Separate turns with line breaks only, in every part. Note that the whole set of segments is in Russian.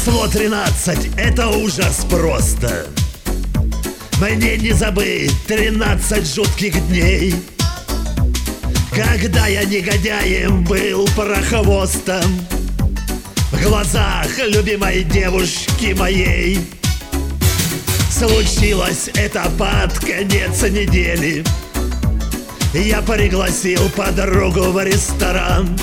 Число 13 — это ужас просто. Мне не забыть 13 жутких дней, когда я негодяем был прохвостом в глазах любимой девушки моей. Случилось это под конец недели. Я пригласил подругу в ресторан,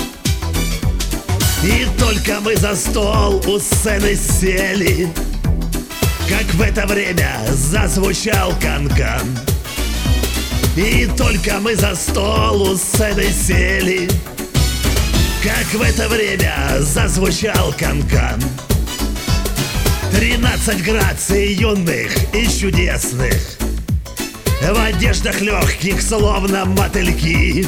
и только мы за стол у сцены сели, как в это время зазвучал канкан. И только мы за стол у сцены сели, как в это время зазвучал канкан. 13 граций юных и чудесных, в одеждах легких, словно мотыльки,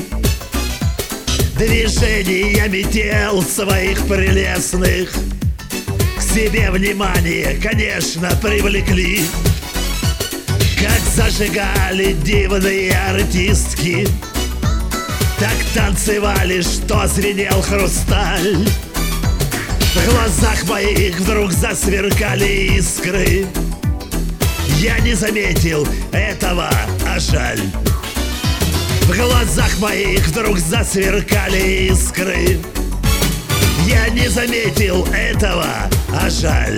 движениями тел своих прелестных к себе внимание, конечно, привлекли. Как зажигали дивные артистки, так танцевали, что звенел хрусталь. В глазах моих вдруг засверкали искры. Я не заметил этого, а жаль. В глазах моих вдруг засверкали искры. Я не заметил этого, а жаль.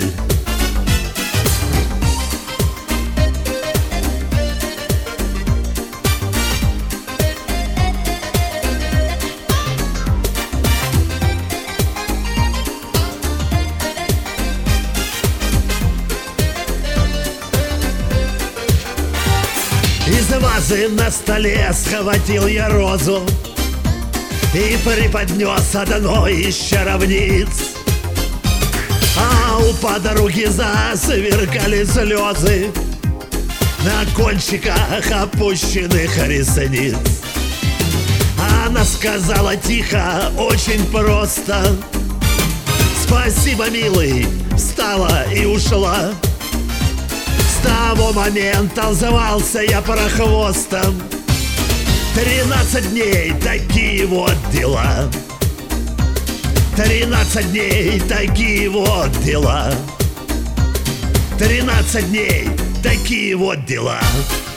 Из вазы на столе схватил я розу и преподнес одной из чаровниц. А у подруги засверкали слезы на кончиках опущенных ресниц. Она сказала тихо, очень просто: «Спасибо, милый», встала и ушла. С того момента звался я прохвостом. 13 дней, такие вот дела. 13 дней, такие вот дела. 13 дней, такие вот дела.